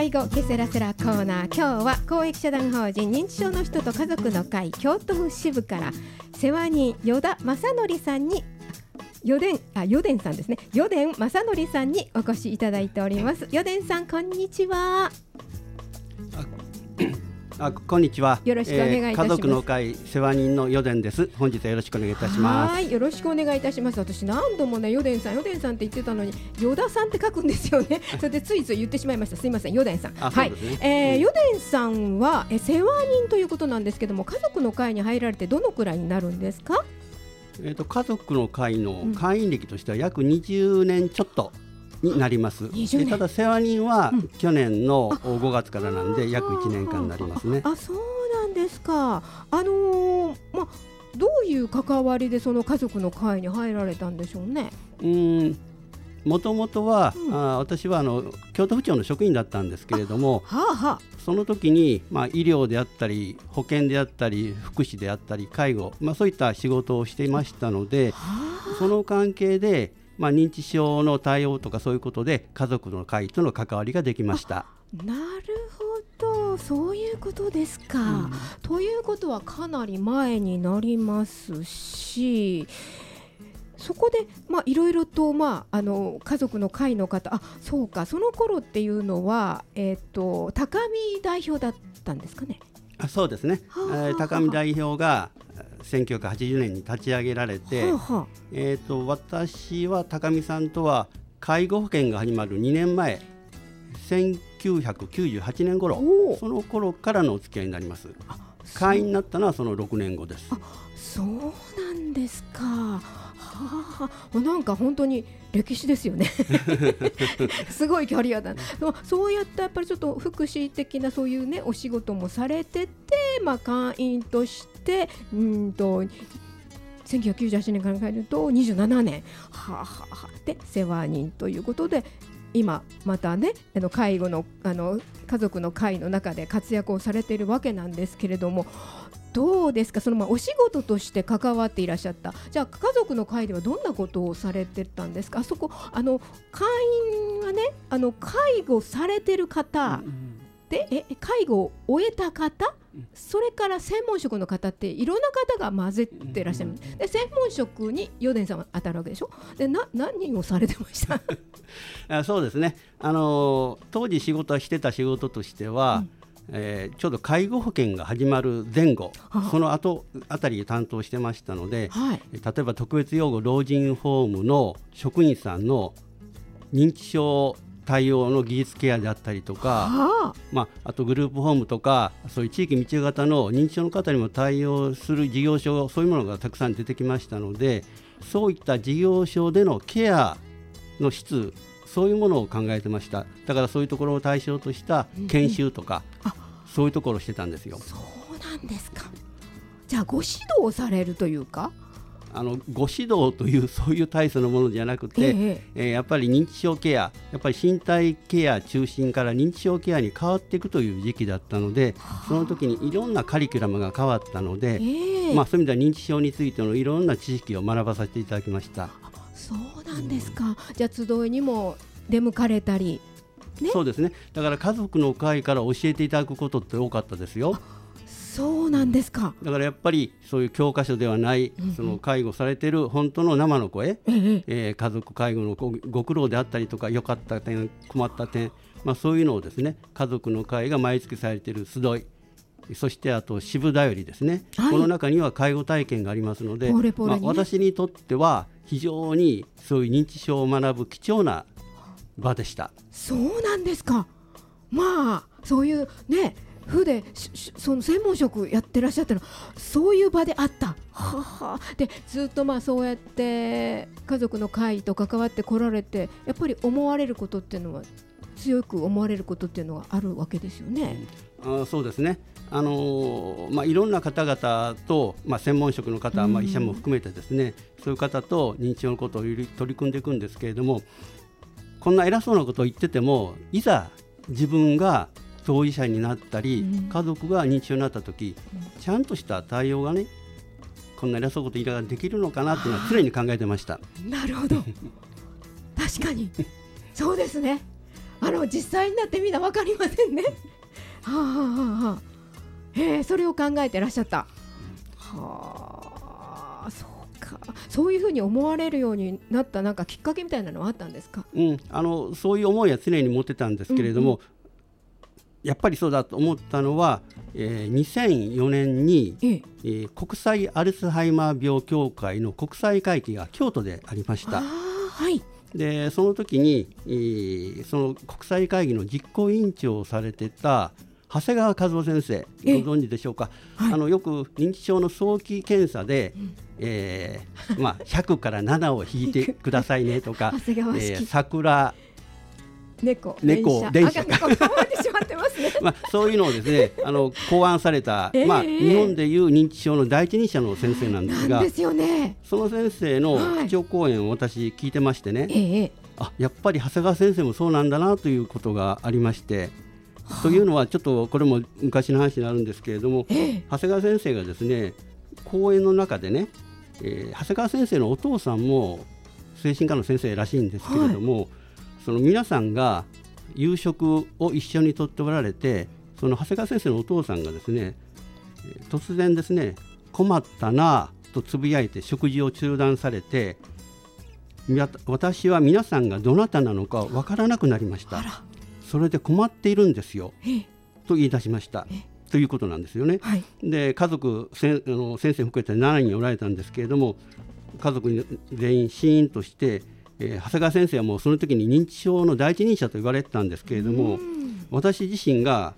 介護ケセラセラコーナー。今日は公益社団法人認知症の人と家族の会京都府支部から世話人与田正則さんに余伝さんですね、余伝正則さんにお越しいただいております。余伝さん、こんにちは。 こんにちは。 よろしくお願いいたします。 家族の会世話人の余伝です。本日はよろしくお願いいたします。 はい、よろしくお願いいたします。私何度もね、余伝さんって言ってたのに与田さんって書くんですよね。それでついつい言ってしまいました。すいません、余伝さん。はい、余伝さんは世話人ということなんですけども、家族の会に入られてどのくらいになるんですか？ 家族の会の会員歴としては約20年ちょっとになります。ただ世話人は去年の5月からなんで約1年間になりますね。 そうなんですか。どういう関わりでその家族の会に入られたんでしょうね。 もともとは、私は京都府庁の職員だったんですけれども、その時に、医療であったり保健であったり福祉であったり介護、そういった仕事をしていましたので、その関係で、認知症の対応とかそういうことで家族の会との関わりができました。 なるほど、そういうことですか。ということはかなり前になりますし、そこでいろいろと家族の会の方、そうか、その頃っていうのは高見代表だったんですかね。 そうですね。高見代表が1980年に立ち上げられて、私は高見さんとは介護保険が始まる2年前1998年頃、その頃からのお付き合いになります。会員になったのはその6年後です。 そうなんですか。なんか本当に歴史ですよね。すごいキャリアだ。そうやってやっぱりちょっと福祉的なそういうねお仕事もされてて、会員として1998年から考えると27年で世話人ということで、今またね介護の家族の会の中で活躍をされているわけなんですけれども、どうですか、そのお仕事として関わっていらっしゃった。じゃあ家族の会ではどんなことをされてたんですか？そこ会員はね介護されてる方で、介護を終えた方、それから専門職の方っていろんな方が混ぜてらっしゃる。で専門職に余伝さんは当たるわけでしょ。で何をされてました？ そうですね、当時してた仕事としては、ちょうど介護保険が始まる前後、その後あたり担当してましたので、例えば特別養護老人ホームの職員さんの認知症対応の技術ケアであったりとか、あとグループホームとかそういう地域密集型の認知症の方にも対応する事業所、そういうものがたくさん出てきましたので、そういった事業所でのケアの質、そういうものを考えてました。だからそういうところを対象とした研修とか、そういうところをしてたんですよ。 そうなんですか。じゃあご指導されるというか、 ご指導というそういう体制のものじゃなくて、やっぱり認知症ケア、やっぱり身体ケア中心から認知症ケアに変わっていくという時期だったので、その時にいろんなカリキュラムが変わったので、そういう意味では認知症についてのいろんな知識を学ばさせていただきました。 そうなんですか。じゃあ集いにも出向かれたり、 そうですね。だから家族の会から教えていただくことって多かったですよ。 そうなんですか。 だからやっぱりそういう教科書ではない、その介護されている本当の生の声、家族介護のご苦労であったりとか、良かった点困った点、そういうのをですね、家族の会が毎月されている集い、そしてあと支部だよりですね、この中には介護体験がありますので、私にとっては非常にそういう認知症を学ぶ貴重な場でした。 そうなんですか。そういうね府でその専門職やってらっしゃったの、そういう場であった。でずっとそうやって家族の会と関わってこられて、やっぱり思われることっていうのは、強く思われることっていうのはあるわけですよね。 そうですね。いろんな方々と、専門職の方、医者も含めてですね、そういう方と認知症のことを取り組んでいくんですけれども、こんな偉そうなことを言ってても、いざ自分が当事者になったり、家族が認知症になった時、ちゃんとした対応がね、こんな偉そうなこと言いながらできるのかなっていうのは常に考えてました。 なるほど確かにそうですね。 実際になってみんな分かりませんね。はあはあはあ、それを考えてらっしゃった。はあ、そうか。そういうふうに思われるようになったなんかきっかけみたいなのはあったんですか？ そういう思いは常に持ってたんですけれども、やっぱりそうだと思ったのは、2004年に、国際アルツハイマー病協会の国際会議が京都でありました。でその時に、その国際会議の実行委員長をされてた長谷川和夫先生、ご存知でしょうか。よく認知症の早期検査で、100から7を引いてくださいねとか桜猫電車そういうのをですね考案された、日本でいう認知症の第一人者の先生なんですが、その先生の基調講演を私聞いてましてね、やっぱり長谷川先生もそうなんだなということがありまして、というのはちょっとこれも昔の話になるんですけれども、長谷川先生がですね講演の中でね、長谷川先生のお父さんも精神科の先生らしいんですけれども、その皆さんが夕食を一緒にとっておられて、その長谷川先生のお父さんがですね突然ですね困ったなとつぶやいて食事を中断されて、私は皆さんがどなたなのかわからなくなりました。それで困っているんですよと言い出しましたということなんですよね。で家族先生含めて7人おられたんですけれども、家族全員シーンとして、長谷川先生はもうその時に認知症の第一人者と言われてたんですけれども、私自身が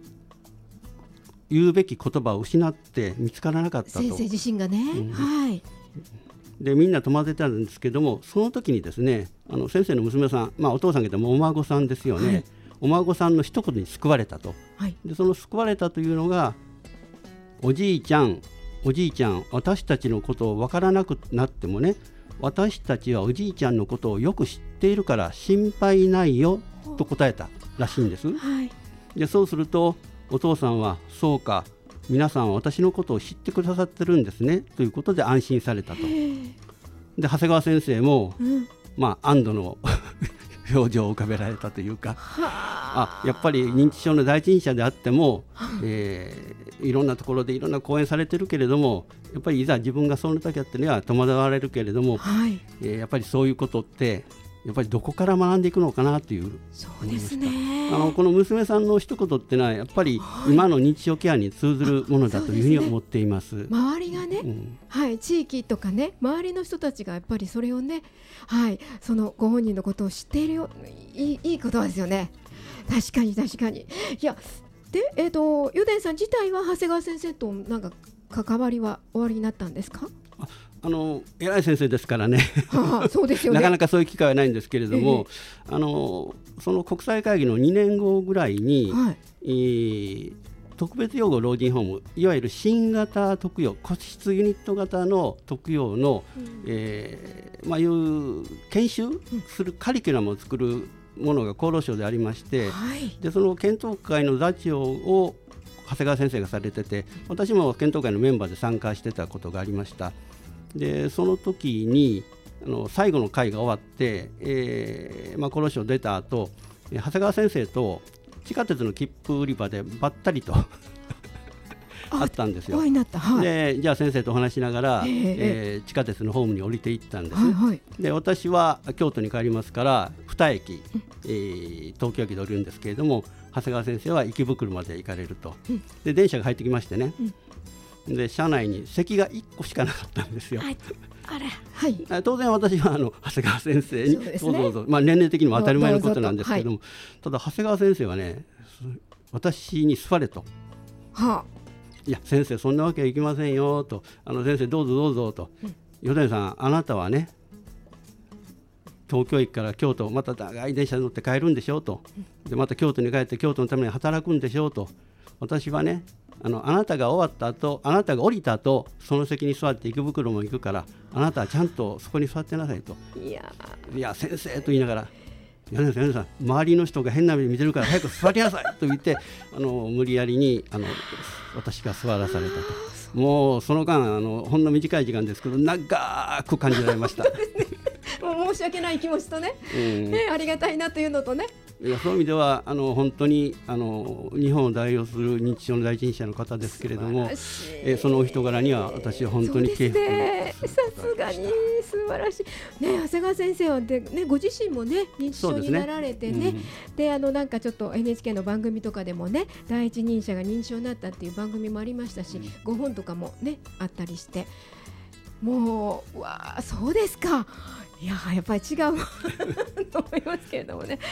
言うべき言葉を失って見つからなかったと。 先生自身がね、 でみんな戸惑ってたんですけども、その時にですね先生の娘さん、お父さんけどもお孫さんですよね、お孫さんの一言に救われたと、でその救われたというのが、おじいちゃん私たちのことを分からなくなってもね、私たちはおじいちゃんのことをよく知っているから心配ないよと答えたらしいんです。でそうするとお父さんは、そうか皆さんは私のことを知ってくださってるんですねということで安心されたと。で長谷川先生も、安堵の表情を浮かべられたというか、やっぱり認知症の第一人者であっても、いろんなところでいろんな講演されてるけれども、やっぱりいざ自分がその時やってには戸惑われるけれども、やっぱりそういうことってやっぱりどこから学んでいくのかなという。 そうですね。 この娘さんの一言ってのはやっぱり今の認知症ケアに通ずるものだというふうに思っています。 周りがね、地域とかね、周りの人たちがやっぱりそれをね、そのご本人のことを知っているよ、いいことですよね。確かに。いやで、ユデンさん自体は長谷川先生となんか関わりはおありになったんですか？ 偉い先生ですからねそうですよねなかなかそういう機会はないんですけれども、その国際会議の2年後ぐらいに、特別養護老人ホーム、いわゆる新型特養個室ユニット型の特養の、いう研修するカリキュラムを作るものが厚労省でありまして、でその検討会の座長を長谷川先生がされてて、私も検討会のメンバーで参加してたことがありました。でその時に最後の会が終わって、厚労省出た後、長谷川先生と地下鉄の切符売り場でばったりとあったんですよ。でじゃあ先生と話しながら、地下鉄のホームに降りていったんです、で私は京都に帰りますから2駅、東京駅で降りるんですけれども、長谷川先生は池袋まで行かれると。で電車が入ってきましてね、で車内に席が1個しかなかったんですよ。当然私は長谷川先生にどうぞ、年齢的にも当たり前のことなんですけれども、ただ長谷川先生はね私に座れと、いや先生そんなわけはいきませんよと、先生どうぞと、ヨデンさんあなたはね東京駅から京都また長い電車に乗って帰るんでしょうと、でまた京都に帰って京都のために働くんでしょうと、私はねあなたが終わった後、あなたが降りた後その席に座って池袋も行くから、あなたはちゃんとそこに座ってなさいと。いや先生と言いながら、ヨデンさん周りの人が変な目で見てるから早く座りなさいと言って無理やりに私が座らされたと。もうその間ほんの短い時間ですけど長く感じられましたもう申し訳ない気持ちとね、ありがたいなというのとね、 いやそういう意味では本当に日本を代表する認知症の第一人者の方ですけれども、そのお人柄には私は本当に敬服さすがに素晴らしい、ね、長谷川先生はで、ね、ご自身も、ね、認知症になられてね、でなんかちょっと NHK の番組とかでもね第一人者が認知症になったっていう番組もありましたし、ご本とかも、ね、あったりして、もうわそうですか、いややっぱり違うと思いますけれどもね。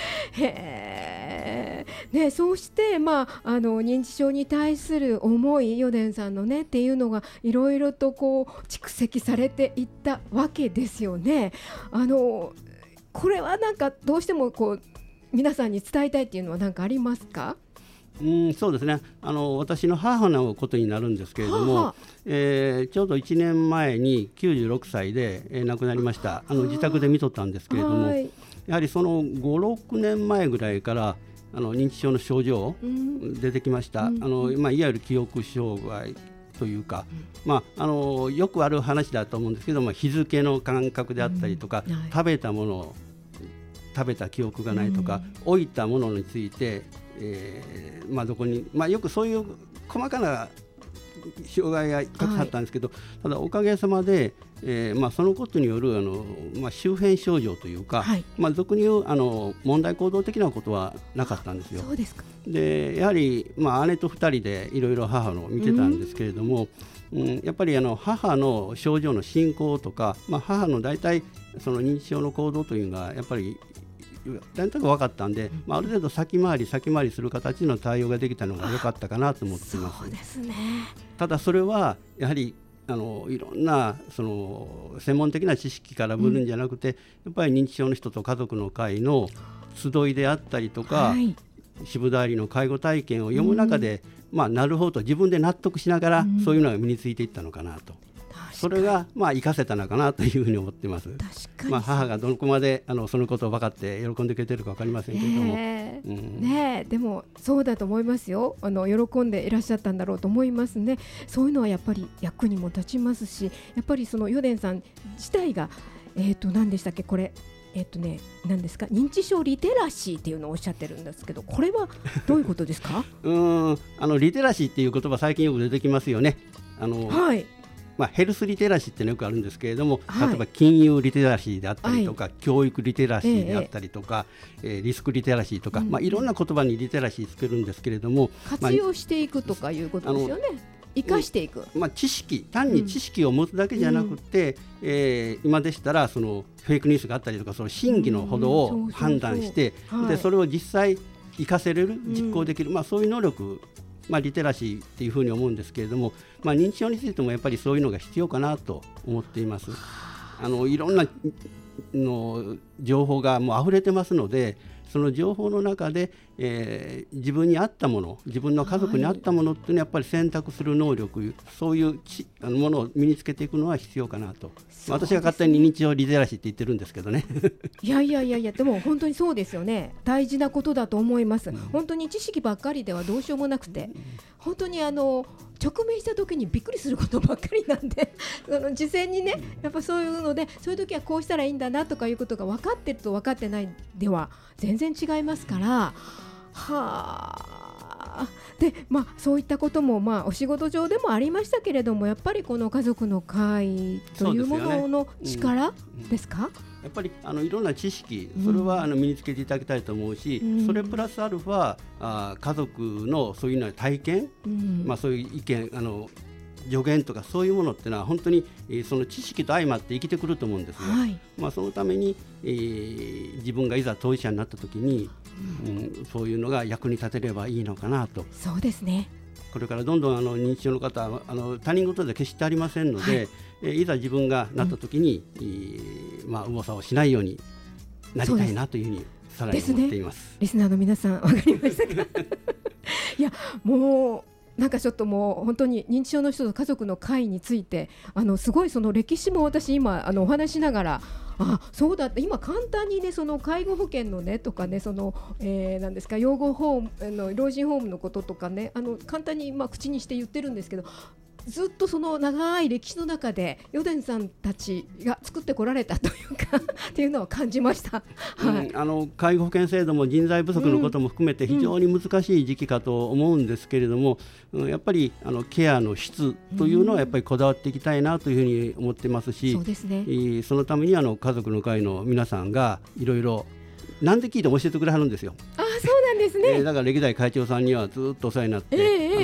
ね、そうして、認知症に対する思い、ヨデンさんのねっていうのがいろいろとこう蓄積されていったわけですよね。これはなんかどうしてもこう皆さんに伝えたいっていうのは何かありますか？ そうですね、私の母のことになるんですけれども、ちょうど1年前に96歳で、亡くなりました。自宅で見とったんですけれども、やはりその5、6年前ぐらいから認知症の症状出てきました。いわゆる記憶障害というか、よくある話だと思うんですけども、日付の感覚であったりとか、食べたものを食べた記憶がないとか、置いたものについてどこに、よくそういう細かな障害がたくさんあったんですけど、ただおかげさまで、そのことによる周辺症状というか、俗に言う問題行動的なことはなかったんですよ。 そうですか。 でやはり、姉と2人でいろいろ母のを見てたんですけれども、やっぱり母の症状の進行とか、母の大体その認知症の行動というのがやっぱりなんとなく分かったんで、ある程度先回りする形の対応ができたのが良かったかなと思っています。 そうですね。 ただそれはやはりいろんなその専門的な知識からぶるんじゃなくて、やっぱり認知症の人と家族の会の集いであったりとか、渋田りの介護体験を読む中で、なるほどと自分で納得しながら、そういうのが身についていったのかなと。それが活かせたのかなというふうに思っています。母がどこまでそのことを分かって喜んでくれているか分かりませんけれども、 でもそうだと思いますよ。喜んでいらっしゃったんだろうと思いますね。そういうのはやっぱり役にも立ちますし、やっぱりそのヨデンさん自体が何でしたっけ、これ何ですか、認知症リテラシーっていうのをおっしゃってるんですけど、これはどういうことですか？ リテラシーっていう言葉最近よく出てきますよね。ヘルスリテラシーってよくあるんですけれども、例えば金融リテラシーであったりとか、教育リテラシーであったりとか、リスクリテラシーとか、いろんな言葉にリテラシーつけるんですけれども、 活用していくとかいうことですよね。生かしていく、 知識、単に知識を持つだけじゃなくて、今でしたらそのフェイクニュースがあったりとか、その真偽のほどを判断して、でそれを実際生かせれる、実行できる、そういう能力、リテラシーっていうふうに思うんですけれども、認知症についてもやっぱりそういうのが必要かなと思っています。いろんなの情報がもう溢れてますので、その情報の中で、自分に合ったもの、自分の家族に合ったものっていうのはやっぱり選択する能力、そういうものを身につけていくのは必要かなと。私が勝手に認知症リテラシーって言ってるんですけどね。 いやでも本当にそうですよね。大事なことだと思います。本当に知識ばっかりではどうしようもなくて、本当に直面した時にびっくりすることばっかりなんで事前にね、やっぱそういうので、そういう時はこうしたらいいんだなとかいうことが分かってると分かってないでは全然違いますから、でそういったこともお仕事上でもありましたけれども、やっぱりこの家族の会というものの力ですか？ やっぱりいろんな知識、それは身につけていただきたいと思うし、それプラスアルファ家族のそういうの体験、そういう意見助言とかそういうものってのは本当にその知識と相まって生きてくると思うんですよ。そのために自分がいざ当事者になった時に、そういうのが役に立てればいいのかなと。 そうですね。 これからどんどん認知症の方は他人事で決してありませんので、いざ自分がなった時に、右往左往しないようになりたいなというふうにさらに思っています。 リスナーの皆さん分かりましたか？いやもうなんかちょっともう本当に認知症の人と家族の会についてすごいその歴史も私今お話しながら、そうだって今簡単にね、その介護保険のねとかね、その何ですか、養護ホーム老人ホームのこととかね、簡単に口にして言ってるんですけど、 ずっとその長い歴史の中で余伝さんたちが作ってこられたというかっていうのを感じました、はい。 介護保険制度も人材不足のことも含めて非常に難しい時期かと思うんですけれども、やっぱりケアの質というのはやっぱりこだわっていきたいなというふうに思ってますし、 そうですね、 そのために家族の会の皆さんがいろいろ何で聞いても教えてくれはるんですよ。 そうなんですね。 だから歴代会長さんにはずっとお世話になって、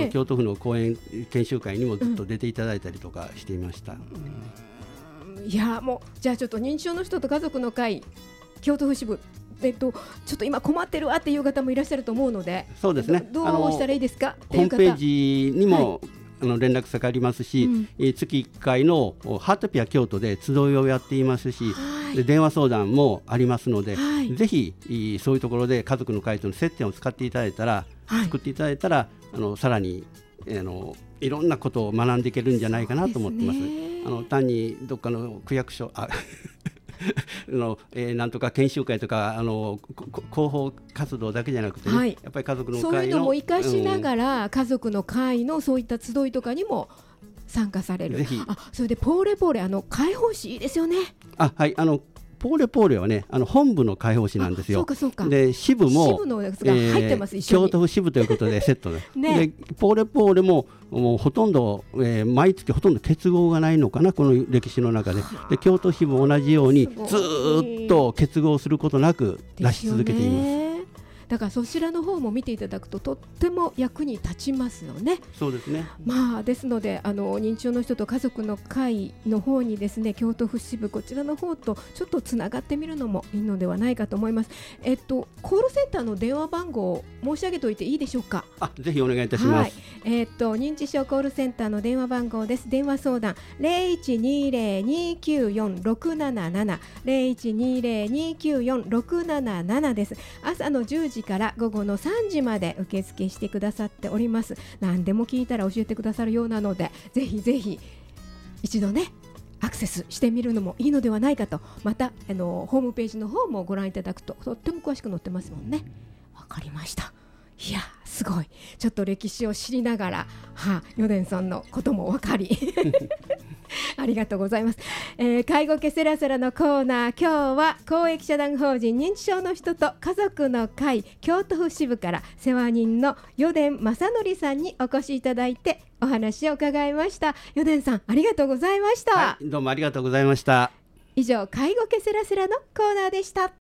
京都府の講演研修会にもずっと出ていただいたりとかしていました。 いやもうじゃあちょっと認知症の人と家族の会京都府支部、ちょっと今困ってるわっていう方もいらっしゃると思うので、 そうですね、 どうしたらいいですかっていう方、 ホームページにも、連絡先ありますし、月1回のハートピア京都で集いをやっていますし、で電話相談もありますので、ぜひそういうところで家族の会との接点を使っていただいたら、作っていただいたらさらにいろんなことを学んでいけるんじゃないかなと思ってます。単にどっかの区役所なんとか研修会とか広報活動だけじゃなくて、やっぱり家族の会のそういうのも生かしながら、家族の会のそういった集いとかにも参加される。 ぜひ。 それでポーレポーレ開放誌いいですよね。 はい、ポーレポーレはね本部の開放誌なんですよ。 そうかで支部も支部のやつが入ってます、一緒に京都府支部ということでセットででポーレポーレもうほとんど、毎月ほとんど結合がないのかな、この歴史の中で。で京都支部も同じようにずっと結合することなく出し続けています。 だからそちらの方も見ていただくととっても役に立ちますよね。 そうですね。 ですので認知症の人と家族の会の方にですね、京都府支部こちらの方とちょっとつながってみるのもいいのではないかと思います。コールセンターの電話番号を申し上げておいていいでしょうか。 ぜひお願いいたします。 認知症コールセンターの電話番号です。電話相談 0120-294-677 0120-294-677 です。朝の10時から午後の3時まで受付してくださっております。何でも聞いたら教えてくださるようなので、ぜひぜひ一度ねアクセスしてみるのもいいのではないかと。またホームページの方もご覧いただくととっても詳しく載ってますもんね。わかりました。いやすごい、ちょっと歴史を知りながら余伝さんのことも分かりありがとうございます。介護ケセラセラのコーナー、今日は公益社団法人認知症の人と家族の会京都府支部から世話人の余伝正則さんにお越しいただいてお話を伺いました。余伝さんありがとうございました。 どうもありがとうございました。 以上介護ケセラセラのコーナーでした。